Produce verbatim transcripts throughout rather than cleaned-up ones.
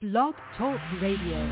Blog Talk Radio.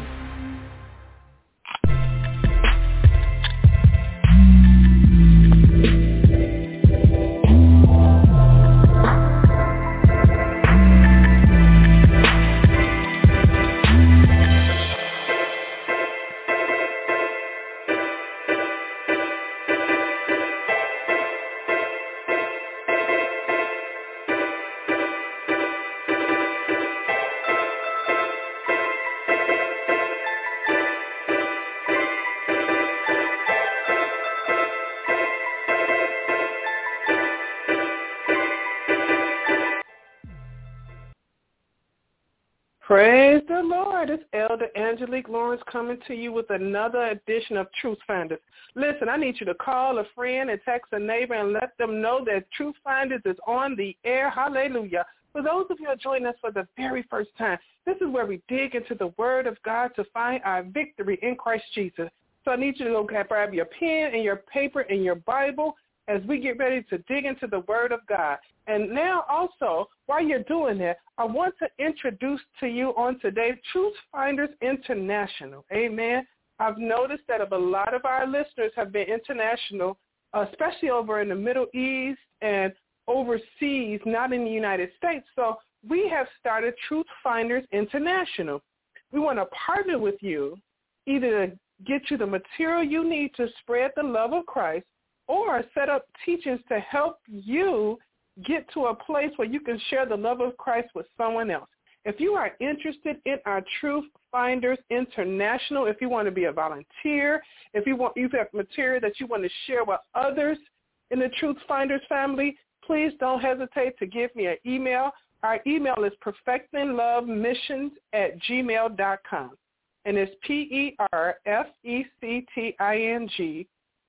Praise the Lord. It's Elder Angelique Lawrence coming to you with another edition of Truth Finders. Listen, I need you to call a friend and text a neighbor and let them know that Truth Finders is on the air. Hallelujah. For those of you who are joining us for the very first time, this is where we dig into the Word of God to find our victory in Christ Jesus. So I need you to go grab your pen and your paper and your Bible as we get ready to dig into the Word of God. And now also, while you're doing that, I want to introduce to you on today Truth Finders International. Amen. I've noticed that a lot of our listeners have been international, especially over in the Middle East and overseas, not in the United States. So we have started Truth Finders International. We want to partner with you, either to get you the material you need to spread the love of Christ, or set up teachings to help you get to a place where you can share the love of Christ with someone else. If you are interested in our Truth Finders International, if you want to be a volunteer, if you want you have material that you want to share with others in the Truth Finders family, please don't hesitate to give me an email. Our email is perfecting love missions at gmail dot com, and it's P E R F E C T I N G,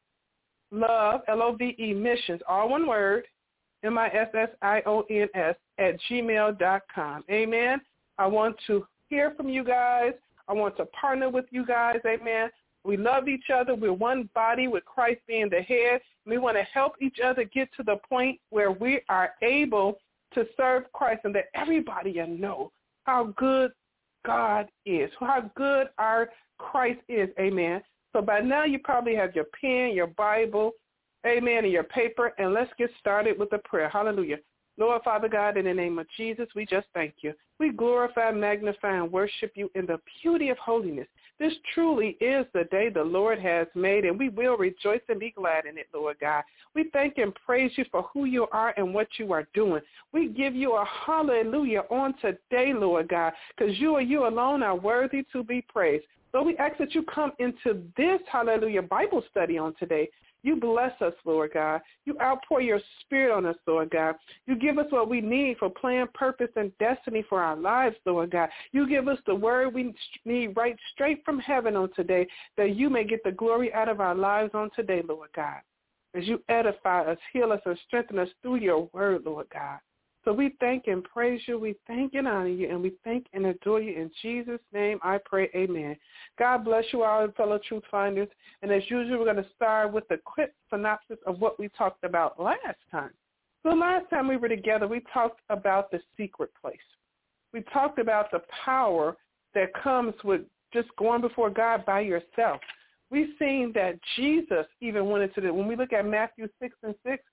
love, L O V E, missions, all one word, M I S S I O N S, at gmail dot com. Amen. I want to hear from you guys. I want to partner with you guys. Amen. We love each other. We're one body with Christ being the head. We want to help each other get to the point where we are able to serve Christ and that everybody will know how good God is, how good our Christ is. Amen. So by now you probably have your pen, your Bible, amen, and your paper, and let's get started with the prayer. Hallelujah. Lord, Father God, in the name of Jesus, we just thank you. We glorify, magnify, and worship you in the beauty of holiness. This truly is the day the Lord has made, and we will rejoice and be glad in it, Lord God. We thank and praise you for who you are and what you are doing. We give you a hallelujah on today, Lord God, because you and you alone are worthy to be praised. So we ask that you come into this, hallelujah, Bible study on today. You bless us, Lord God. You outpour your spirit on us, Lord God. You give us what we need for plan, purpose, and destiny for our lives, Lord God. You give us the word we need right straight from heaven on today, that you may get the glory out of our lives on today, Lord God. As you edify us, heal us, and strengthen us through your word, Lord God. So we thank and praise you. We thank and honor you, and we thank and adore you. In Jesus' name I pray, amen. God bless you all, fellow Truth Finders. And as usual, we're going to start with a quick synopsis of what we talked about last time. So last time we were together, we talked about the secret place. We talked about the power that comes with just going before God by yourself. We've seen that Jesus even went into the, when we look at Matthew six and six,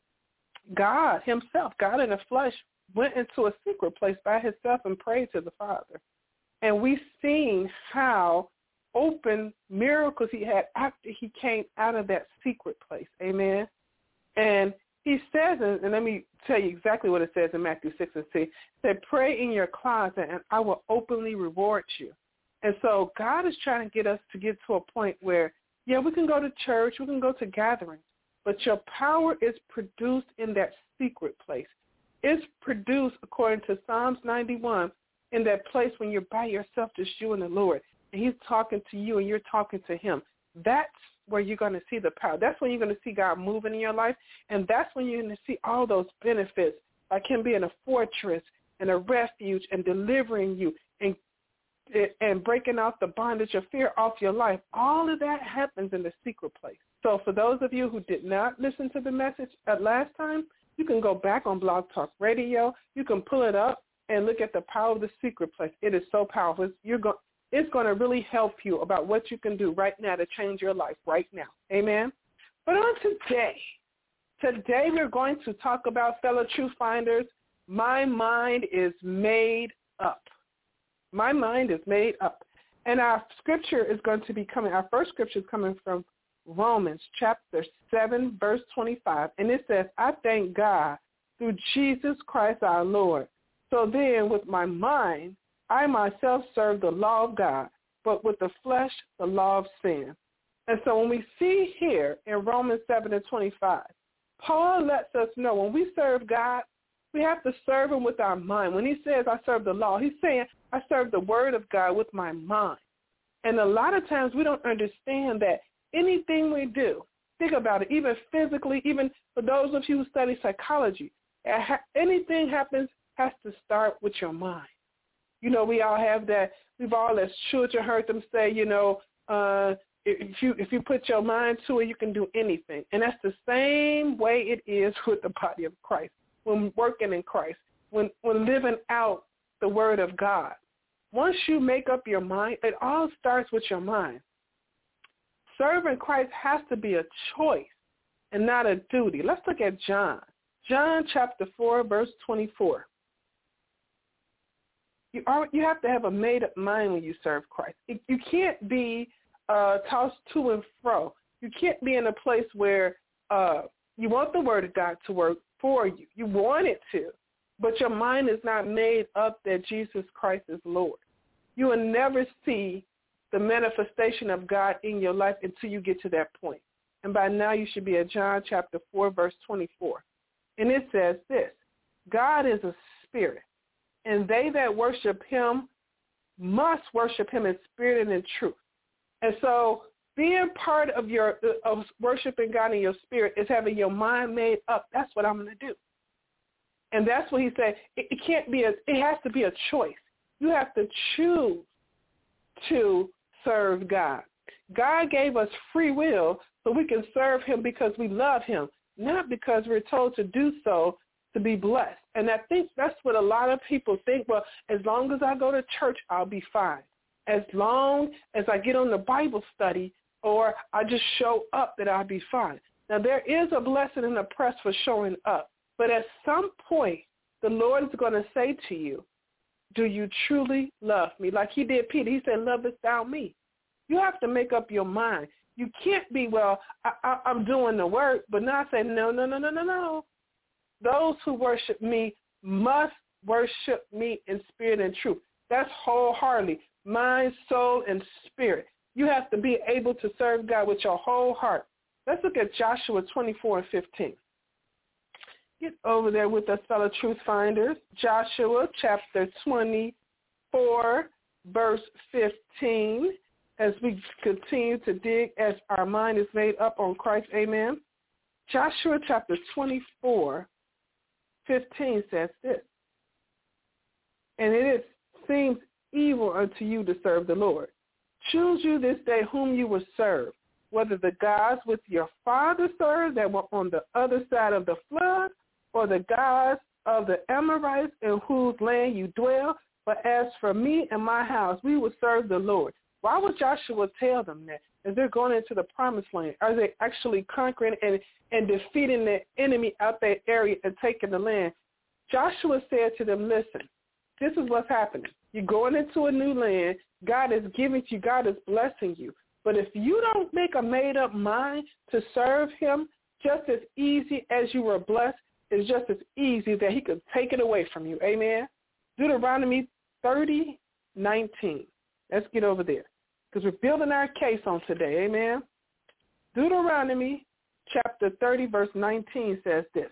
God himself, God in the flesh, went into a secret place by himself and prayed to the Father. And we've seen how open miracles he had after he came out of that secret place. Amen. And he says, and let me tell you exactly what it says in Matthew six and six, it said, pray in your closet and I will openly reward you. And so God is trying to get us to get to a point where, yeah, we can go to church, we can go to gatherings, but your power is produced in that secret place. It's produced, according to Psalms ninety-one, in that place when you're by yourself, just you and the Lord, and he's talking to you and you're talking to him. That's where you're going to see the power. That's when you're going to see God moving in your life, and that's when you're going to see all those benefits, like him being a fortress and a refuge and delivering you and and breaking off the bondage of fear off your life. All of that happens in the secret place. So for those of you who did not listen to the message at last time, you can go back on Blog Talk Radio. You can pull it up and look at the power of the secret place. It is so powerful. It's, you're go, it's going to really help you about what you can do right now to change your life right now. Amen? But on today, today we're going to talk about, fellow truth finders, my mind is made up. My mind is made up. And our scripture is going to be coming, our first scripture is coming from Romans chapter seven, verse twenty-five. And it says, I thank God through Jesus Christ our Lord. So then with my mind, I myself serve the law of God, but with the flesh, the law of sin. And so when we see here in Romans seven and twenty-five, Paul lets us know when we serve God, we have to serve him with our mind. When he says, I serve the law, he's saying, I serve the word of God with my mind. And a lot of times we don't understand that anything we do, think about it, even physically, even for those of you who study psychology, anything happens has to start with your mind. You know, we all have that. We've all as children heard them say, you know, uh, if you if you put your mind to it, you can do anything. And that's the same way it is with the body of Christ. When working in Christ, when when living out the word of God. Once you make up your mind, it all starts with your mind. Serving Christ has to be a choice and not a duty. Let's look at John. John chapter four, verse twenty-four. You are, you have to have a made-up mind when you serve Christ. You can't be uh, tossed to and fro. You can't be in a place where uh, you want the word of God to work for you. You want it to, but your mind is not made up that Jesus Christ is Lord. You will never see the manifestation of God in your life until you get to that point. And by now you should be at John chapter four, verse twenty-four. And it says this, God is a spirit, and they that worship him must worship him in spirit and in truth. And so being part of your of worshiping God in your spirit is having your mind made up. That's what I'm going to do. And that's what he said. It, it can't be a, it has to be a choice. You have to choose to serve God. God gave us free will so we can serve him because we love him, not because we're told to do so to be blessed. And I think that's what a lot of people think, well, as long as I go to church, I'll be fine. As long as I get on the Bible study or I just show up, that I'll be fine. Now, there is a blessing in the press for showing up. But at some point, the Lord is going to say to you, do you truly love me? Like he did Peter. He said, lovest thou me? You have to make up your mind. You can't be, well, I, I, I'm doing the work, but now I say, no, no, no, no, no, no. Those who worship me must worship me in spirit and truth. That's wholeheartedly, mind, soul, and spirit. You have to be able to serve God with your whole heart. Let's look at Joshua twenty-four and fifteen. Get over there with us, fellow truth finders. Joshua chapter twenty-four, verse fifteen, as we continue to dig as our mind is made up on Christ. Amen. Joshua chapter twenty-four, fifteen says this, and it is, seems evil unto you to serve the Lord. Choose you this day whom you will serve, whether the gods which your father served that were on the other side of the flood, or the gods of the Amorites in whose land you dwell. But as for me and my house, we will serve the Lord. Why would Joshua tell them that? As they're going into the promised land, are they actually conquering and, and defeating the enemy out that area and taking the land? Joshua said to them, listen, this is what's happening. You're going into a new land. God is giving to you. God is blessing you. But if you don't make a made-up mind to serve him, just as easy as you were blessed, it's just as easy that he could take it away from you. Amen? Deuteronomy thirty, nineteen. Let's get over there because we're building our case on today. Amen? Deuteronomy chapter thirty, verse nineteen says this.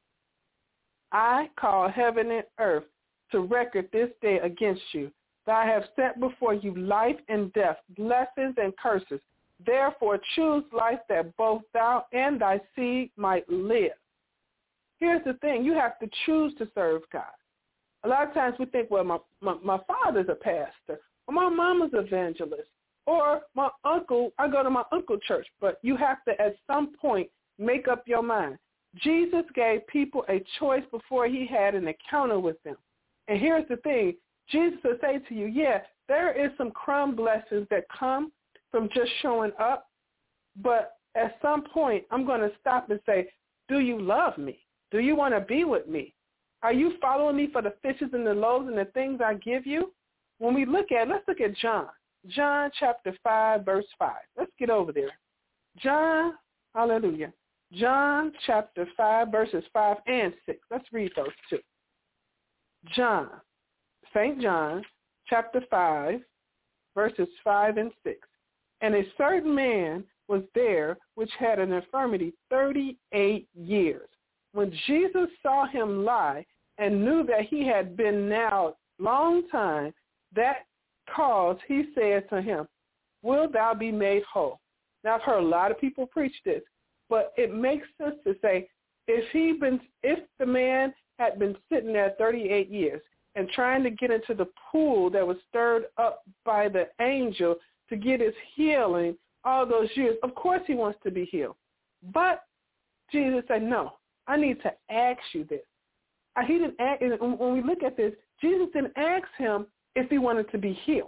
I call heaven and earth to record this day against you, that I have set before you life and death, blessings and curses. Therefore choose life that both thou and thy seed might live. Here's the thing. You have to choose to serve God. A lot of times we think, well, my, my, my father's a pastor, or my mama's evangelist, or my uncle, I go to my uncle church. But you have to, at some point, make up your mind. Jesus gave people a choice before he had an encounter with them. And here's the thing. Jesus will say to you, yeah, there is some crumb blessings that come from just showing up, but at some point I'm going to stop and say, do you love me? Do you want to be with me? Are you following me for the fishes and the loaves and the things I give you? When we look at, let's look at John. John chapter five, verse five. Let's get over there. John, hallelujah. John chapter five, verses five and six. Let's read those two. John, Saint John, chapter five, verses five and six. And a certain man was there which had an infirmity thirty-eight years. When Jesus saw him lie and knew that he had been now long time, that cause he said to him, will thou be made whole? Now, I've heard a lot of people preach this, but it makes sense to say, if he been, if the man had been sitting there thirty-eight years and trying to get into the pool that was stirred up by the angel to get his healing all those years, of course he wants to be healed. But Jesus said, no, I need to ask you this. He didn't ask, when we look at this, Jesus didn't ask him if he wanted to be healed.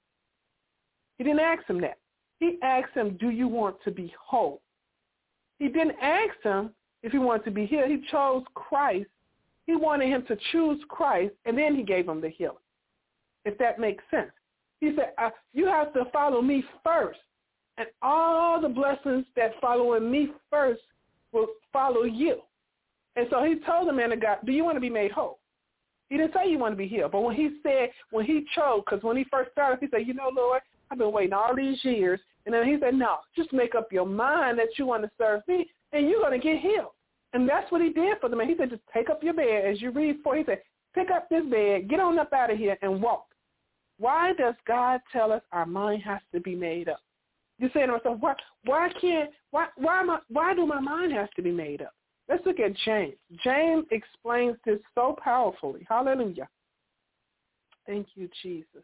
He didn't ask him that. He asked him, do you want to be whole? He didn't ask him if he wanted to be healed. He chose Christ. He wanted him to choose Christ, and then he gave him the healing, if that makes sense. He said, uh, you have to follow me first, and all the blessings that following me first will follow you. And so he told the man of God, do you want to be made whole? He didn't say you want to be healed, but when he said, when he chose, because when he first started, he said, you know, Lord, I've been waiting all these years. And then he said, no, just make up your mind that you want to serve me, and you're going to get healed. And that's what he did for the man. He said, just take up your bed. As you read for, he said, pick up this bed, get on up out of here, and walk. Why does God tell us our mind has to be made up? You're saying to yourself, why, why can't, why, why, am I, why do my mind have to be made up? Let's look at James. James explains this so powerfully. Hallelujah. Thank you, Jesus.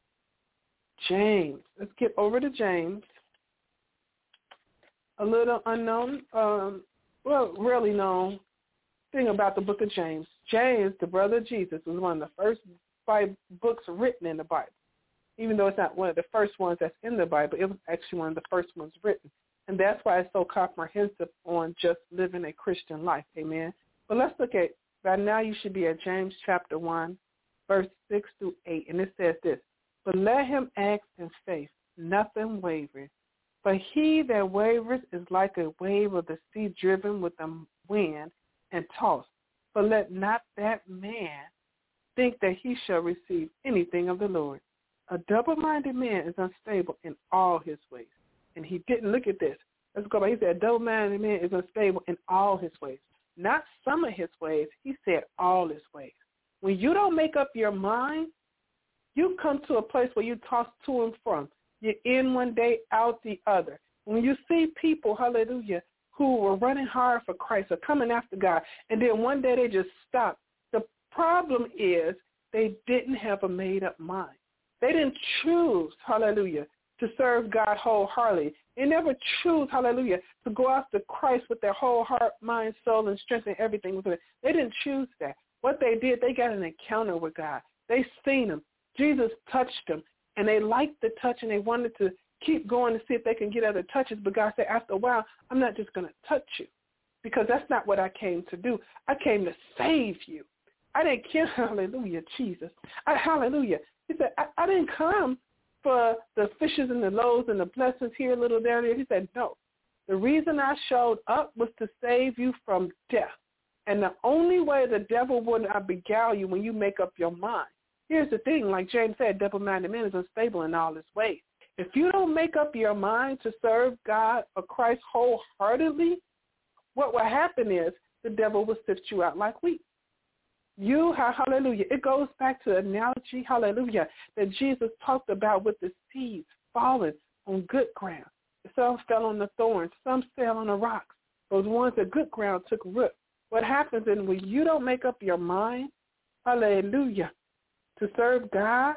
James. Let's get over to James. A little unknown, um, well, really known thing about the book of James. James, the brother of Jesus, was one of the first five books written in the Bible. Even though it's not one of the first ones that's in the Bible, it was actually one of the first ones written. And that's why it's so comprehensive on just living a Christian life. Amen. But let's look at, by now you should be at James chapter one, verse six through eight. And it says this, but let him act in faith, nothing wavering. For he that wavereth is like a wave of the sea driven with the wind and tossed. But let not that man think that he shall receive anything of the Lord. A double-minded man is unstable in all his ways. And he didn't look at this. Let's go back. He said a double-minded man is unstable in all his ways. Not some of his ways. He said all his ways. When you don't make up your mind, you come to a place where you toss to and from. You're in one day, out the other. When you see people, hallelujah, who were running hard for Christ or coming after God, and then one day they just stop. The problem is they didn't have a made-up mind. They didn't choose, hallelujah, to serve God wholeheartedly. They never choose, hallelujah, to go after Christ with their whole heart, mind, soul, and strength and everything within it. They didn't choose that. What they did, they got an encounter with God. They seen him. Jesus touched them, and they liked the touch, and they wanted to keep going to see if they can get other touches. But God said, after a while, I'm not just going to touch you, because that's not what I came to do. I came to save you. I didn't care, hallelujah, Jesus. I, hallelujah. He said, I, I didn't come for the fishes and the loaves and the blessings here, a little there, there. He said, no. The reason I showed up was to save you from death. And the only way the devil wouldn't beguile you when you make up your mind. Here's the thing, like James said, double-minded man is unstable in all his ways. If you don't make up your mind to serve God or Christ wholeheartedly, what will happen is the devil will sift you out like wheat. You, hallelujah, it goes back to the analogy, hallelujah, that Jesus talked about with the seeds falling on good ground. Some fell on the thorns, some fell on the rocks. Those ones that good ground took root. What happens is when you don't make up your mind, hallelujah, to serve God,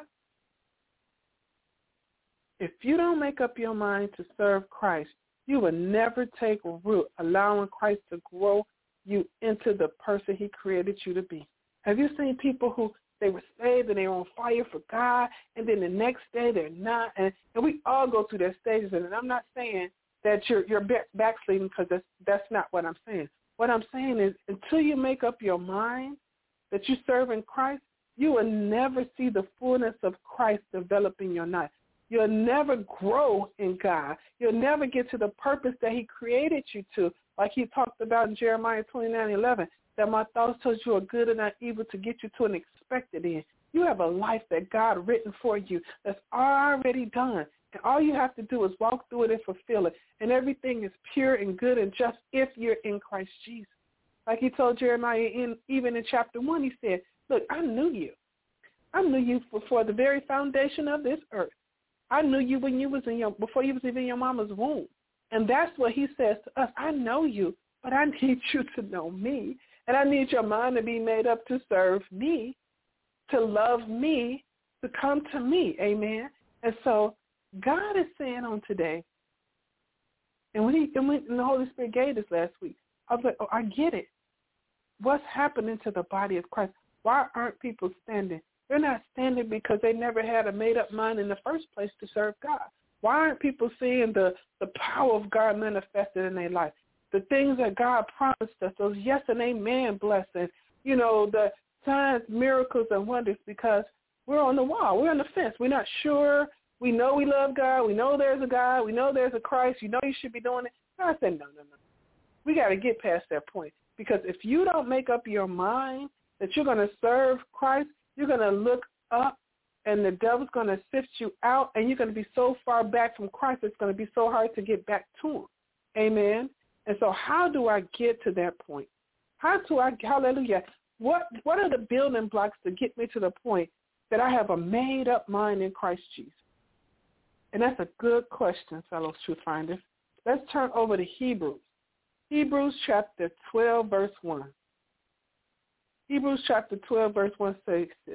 if you don't make up your mind to serve Christ, you will never take root, allowing Christ to grow you into the person he created you to be. Have you seen people who they were saved and they were on fire for God, and then the next day they're not. And, and we all go through their stages. And I'm not saying that you're you're backsliding, because that's that's not what I'm saying. What I'm saying is, until you make up your mind that you serve in Christ, you will never see the fullness of Christ develop in your life. You'll never grow in God. You'll never get to the purpose that he created you to, like he talked about in Jeremiah twenty-nine eleven, that my thoughts towards you are good and not evil, to get you to an expected end. You have a life that God written for you that's already done. And all you have to do is walk through it and fulfill it. And everything is pure and good and just if you're in Christ Jesus. Like he told Jeremiah, in, even in chapter one, he said, look, I knew you. I knew you before the very foundation of this earth. I knew you when you was in your, before you was even in your mama's womb. And that's what he says to us. I know you, but I need you to know me. And I need your mind to be made up to serve me, to love me, to come to me. Amen. And so God is saying on today, and when, he, and when the Holy Spirit gave this last week, I was like, oh, I get it. What's happening to the body of Christ? Why aren't people standing? They're not standing because they never had a made-up mind in the first place to serve God. Why aren't people seeing the, the power of God manifested in their life? The things that God promised us, those yes and amen blessings, you know, the signs, miracles, and wonders, because we're on the wall. We're on the fence. We're not sure. We know we love God. We know there's a God. We know there's a Christ. You know you should be doing it. God said, no, no, no. We got to get past that point, because if you don't make up your mind that you're going to serve Christ, you're going to look up and the devil's going to sift you out, and you're going to be so far back from Christ, it's going to be so hard to get back to him. Amen. And so how do I get to that point? How do I, hallelujah, what what are the building blocks to get me to the point that I have a made-up mind in Christ Jesus? And that's a good question, fellow truth finders. Let's turn over to Hebrews. Hebrews chapter twelve, verse one. Hebrews chapter twelve, verse one says this.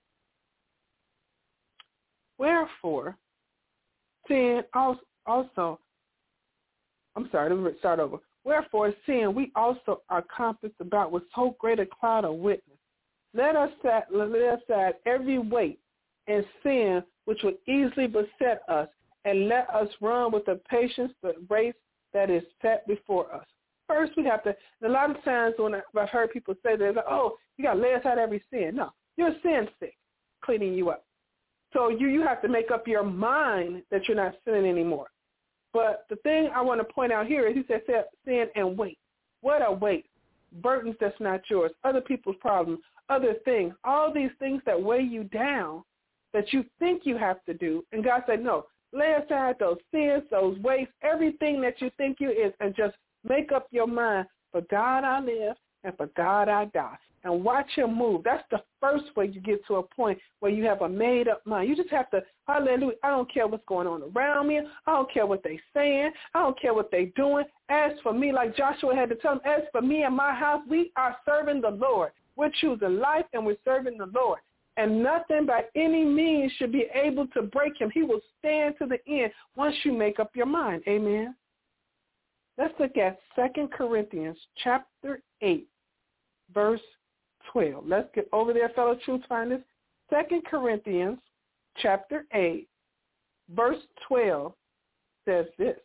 Wherefore, seeing also, I'm sorry, let me start over. Wherefore, seeing we also are compassed about with so great a cloud of witness, let us set, lay aside every weight and sin which would easily beset us, and let us run with the patience the race that is set before us. First, we have to, and a lot of times when I've heard people say that, like, oh, you got to lay aside every sin. No, you're sin sick, cleaning you up. So you, you have to make up your mind that you're not sinning anymore. But the thing I want to point out here is he said sin and weight. What a weight. Burdens that's not yours, other people's problems, other things, all these things that weigh you down that you think you have to do. And God said, no, lay aside those sins, those weights, everything that you think you is, and just make up your mind, for God I live and for God I die. And watch him move. That's the first way you get to a point where you have a made-up mind. You just have to, hallelujah, I don't care what's going on around me. I don't care what they saying. I don't care what they doing. As for me, like Joshua had to tell them, as for me and my house, we are serving the Lord. We're choosing life and we're serving the Lord. And nothing by any means should be able to break him. He will stand to the end once you make up your mind. Amen. Let's look at Second Corinthians chapter eight, verse twelve. Let's get over there, fellow truth finders. Second Corinthians chapter eight, verse twelve says this.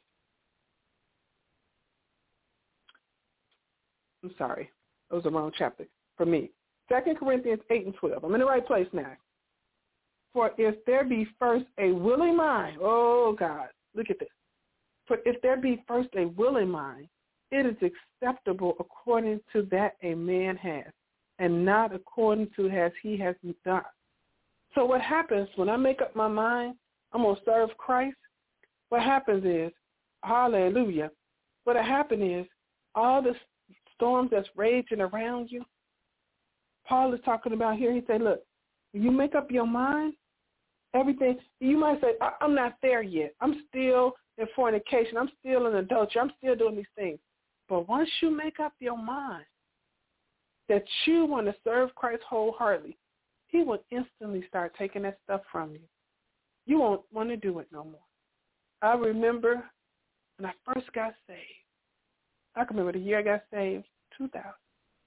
I'm sorry. That was the wrong chapter for me. Second Corinthians eight and twelve. I'm in the right place now. For if there be first a willing mind, oh, God, look at this. For if there be first a willing mind, it is acceptable according to that a man has, and not according to as he has done. So what happens when I make up my mind, I'm going to serve Christ, what happens is, hallelujah, what happens is all the storms that's raging around you, Paul is talking about here, he said, look, when you make up your mind, everything, you might say, I'm not there yet. I'm still in fornication. I'm still in adultery. I'm still doing these things. But once you make up your mind that you want to serve Christ wholeheartedly, he will instantly start taking that stuff from you. You won't want to do it no more. I remember when I first got saved. I can remember the year I got saved, two thousand.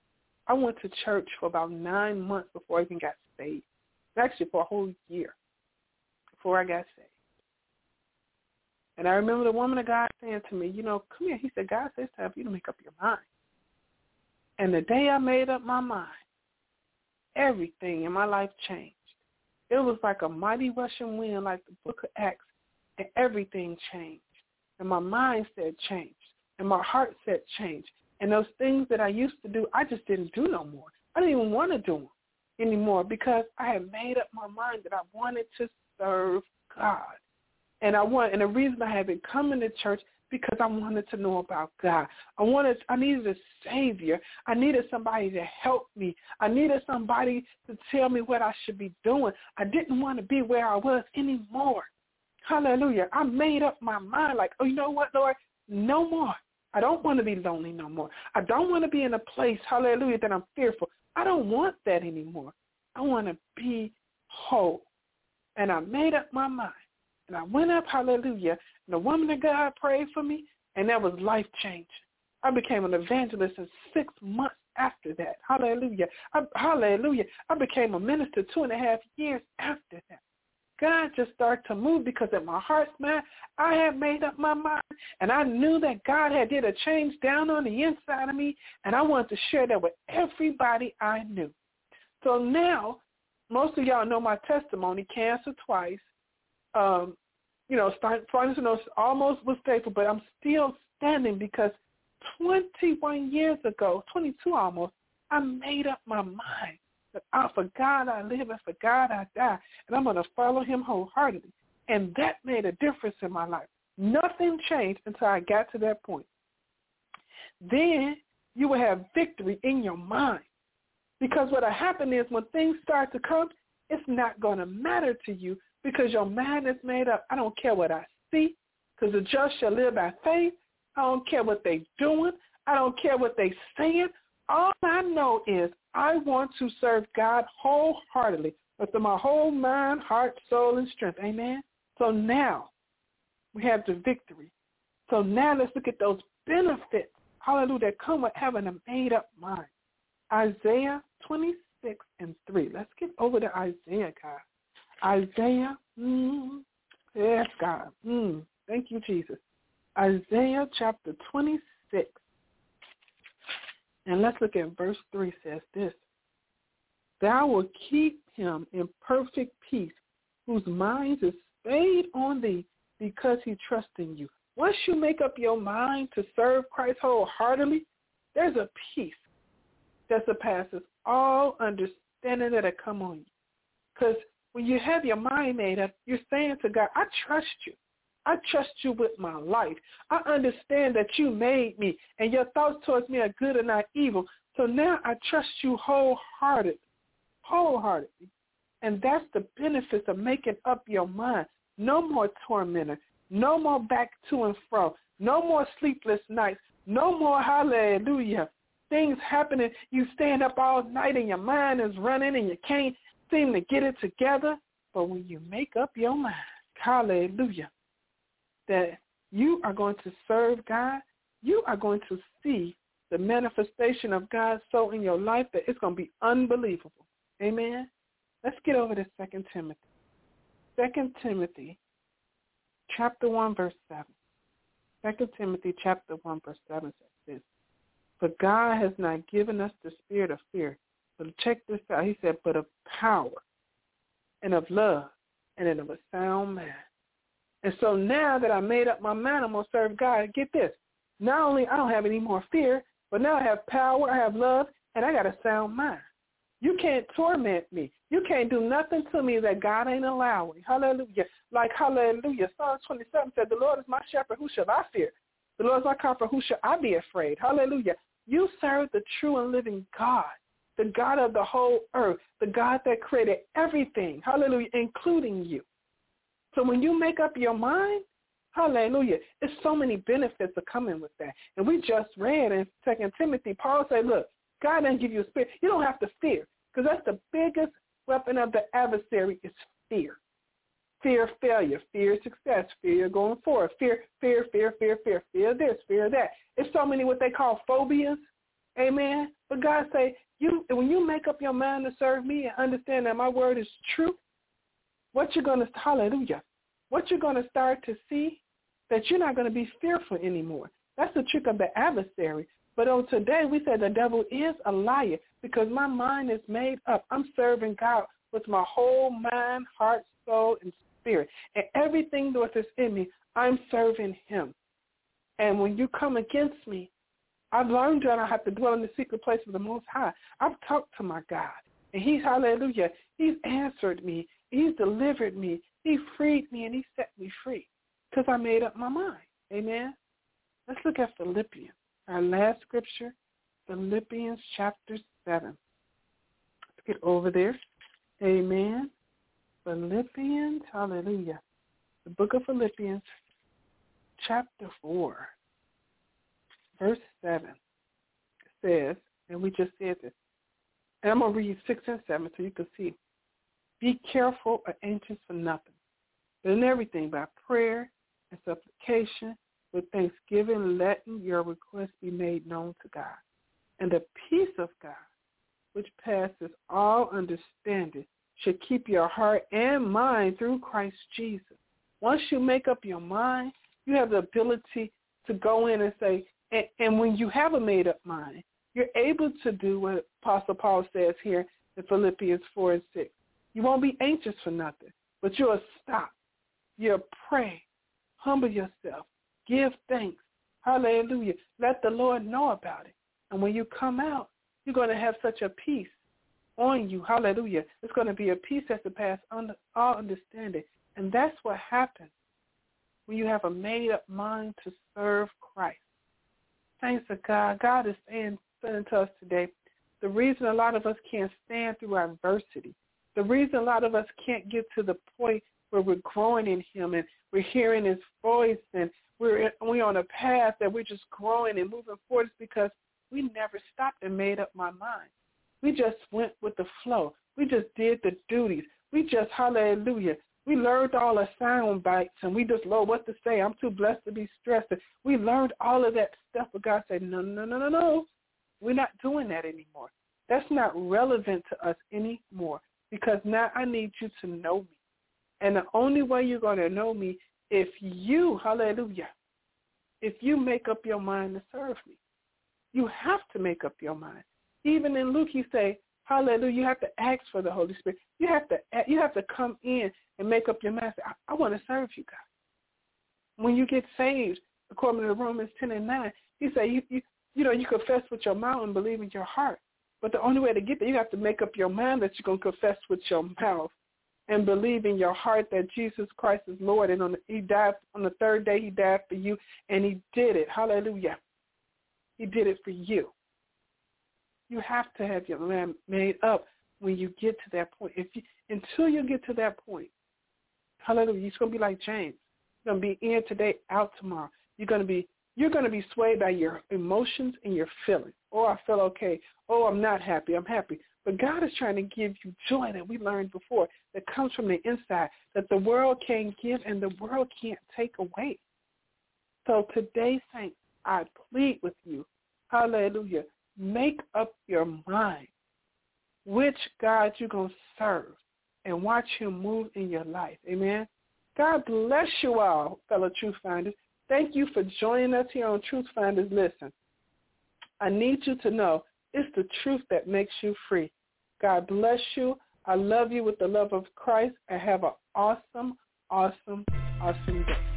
I went to church for about nine months before I even got saved. Actually, for a whole year before I got saved. And I remember the woman of God saying to me, you know, come here. He said, God says it's time for you to make up your mind. And the day I made up my mind, everything in my life changed. It was like a mighty rushing wind, like the book of Acts, and everything changed. And my mindset changed, and my heart set changed. And those things that I used to do, I just didn't do no more. I didn't even want to do them anymore because I had made up my mind that I wanted to serve God. And I want, and the reason I had been coming to church because I wanted to know about God. I wanted, I needed a Savior. I needed somebody to help me. I needed somebody to tell me what I should be doing. I didn't want to be where I was anymore. Hallelujah. I made up my mind like, oh, you know what, Lord? No more. I don't want to be lonely no more. I don't want to be in a place, hallelujah, that I'm fearful. I don't want that anymore. I want to be whole. And I made up my mind. And I went up, hallelujah, and the woman of God prayed for me, and that was life-changing. I became an evangelist in six months after that. Hallelujah. I, hallelujah. I became a minister two and a half years after that. God just started to move because at my heart's mind, I had made up my mind, and I knew that God had did a change down on the inside of me, and I wanted to share that with everybody I knew. So now, most of y'all know my testimony, cancer twice, um, you know, sinus stenosis almost was stable, but I'm still standing because twenty-one years ago, twenty-two almost, I made up my mind that I, for God I live and for God I die, and I'm going to follow him wholeheartedly. And that made a difference in my life. Nothing changed until I got to that point. Then you will have victory in your mind. Because what will happen is when things start to come, it's not going to matter to you because your mind is made up. I don't care what I see because the just shall live by faith. I don't care what they're doing. I don't care what they're saying. All I know is I want to serve God wholeheartedly with my whole mind, heart, soul, and strength. Amen? So now we have the victory. So now let's look at those benefits, hallelujah, that come with having a made-up mind. Isaiah twenty-six and three. Let's get over to Isaiah, God. Isaiah, mm, yes, God. Mm, thank you, Jesus. Isaiah chapter twenty-six. And let's look at verse three says this. Thou will keep him in perfect peace, whose mind is stayed on thee because he trusts in you. Once you make up your mind to serve Christ wholeheartedly, there's a peace that surpasses all understanding that'll come on you. Because when you have your mind made up, you're saying to God, I trust you. I trust you with my life. I understand that you made me, and your thoughts towards me are good and not evil. So now I trust you wholeheartedly, wholeheartedly. And that's the benefits of making up your mind. No more tormentor. No more back to and fro. No more sleepless nights. No more hallelujah. Things happening. You stand up all night and your mind is running and you can't seem to get it together. But when you make up your mind, hallelujah, that you are going to serve God, you are going to see the manifestation of God so in your life that it's going to be unbelievable. Amen? Let's get over to Second Timothy. Second Timothy chapter one, verse seven. Second Timothy chapter one, verse seven says this. For God has not given us the spirit of fear. But check this out. He said, but of power and of love and of a sound mind. And so now that I made up my mind, I'm going to serve God. Get this. Not only I don't have any more fear, but now I have power, I have love, and I got a sound mind. You can't torment me. You can't do nothing to me that God ain't allowing. Hallelujah. Like, hallelujah. Psalm twenty-seven said, the Lord is my shepherd. Who shall I fear? The Lord is my comfort. Who shall I be afraid? Hallelujah. You serve the true and living God, the God of the whole earth, the God that created everything. Hallelujah, including you. So when you make up your mind, hallelujah, there's so many benefits that come in with that. And we just read in Second Timothy, Paul said, look, God doesn't give you a spirit. You don't have to fear because that's the biggest weapon of the adversary is fear. Fear of failure, fear of success, fear of going forward, fear, fear, fear, fear, fear, fear this, fear that. It's so many what they call phobias, amen? But God say, You, when you make up your mind to serve me and understand that my word is true, what you're going to, hallelujah, what you're going to start to see, that you're not going to be fearful anymore. That's the trick of the adversary. But on today, we said the devil is a liar because my mind is made up. I'm serving God with my whole mind, heart, soul, and spirit. And everything that is in me, I'm serving him. And when you come against me, I've learned that I have to dwell in the secret place of the Most High. I've talked to my God, and he's, hallelujah, he's answered me. He's delivered me. He freed me, and he set me free because I made up my mind. Amen. Let's look at Philippians, our last scripture, Philippians chapter seven. Let's get over there. Amen. Philippians, hallelujah. The book of Philippians, chapter four. Verse seven says, and we just said this, and I'm going to read six and seven so you can see. Be careful or anxious for nothing, but in everything by prayer and supplication with thanksgiving, letting your requests be made known to God. And the peace of God, which passes all understanding, should keep your heart and mind through Christ Jesus. Once you make up your mind, you have the ability to go in and say, And, and when you have a made-up mind, you're able to do what Apostle Paul says here in Philippians four and six. You won't be anxious for nothing, but you'll stop. You'll pray. Humble yourself. Give thanks. Hallelujah. Let the Lord know about it. And when you come out, you're going to have such a peace on you. Hallelujah. It's going to be a peace that surpasses all understanding. And that's what happens when you have a made-up mind to serve Christ. Thanks to God. God is saying, saying to us today, the reason a lot of us can't stand through our adversity, the reason a lot of us can't get to the point where we're growing in him and we're hearing his voice and we're, we're on a path that we're just growing and moving forward is because we never stopped and made up my mind. We just went with the flow. We just did the duties. We just, hallelujah, we learned all the sound bites, and we just, Lord, what to say? I'm too blessed to be stressed. We learned all of that stuff, but God said, no, no, no, no, no. We're not doing that anymore. That's not relevant to us anymore because now I need you to know me. And the only way you're going to know me if you, hallelujah, if you make up your mind to serve me. You have to make up your mind. Even in Luke, he say, hallelujah, you have to ask for the Holy Spirit. You have to you have to come in and make up your mind. Say, I, I want to serve you, God. When you get saved, according to Romans ten and nine, he say, you, you, you know, you confess with your mouth and believe in your heart. But the only way to get there, you have to make up your mind that you're going to confess with your mouth and believe in your heart that Jesus Christ is Lord. And on the, he died on the third day, he died for you, and he did it. Hallelujah. He did it for you. You have to have your mind made up when you get to that point. If you, until you get to that point, hallelujah, it's going to be like James. You're going to be in today, out tomorrow. You're going to be you're going to be swayed by your emotions and your feelings. Oh, I feel okay. Oh, I'm not happy. I'm happy. But God is trying to give you joy that we learned before that comes from the inside that the world can't give and the world can't take away. So today, saints, I plead with you, hallelujah, make up your mind which God you're going to serve and watch him move in your life. Amen. God bless you all, fellow Truth Finders. Thank you for joining us here on Truth Finders. Listen, I need you to know it's the truth that makes you free. God bless you. I love you with the love of Christ and have an awesome, awesome, awesome day.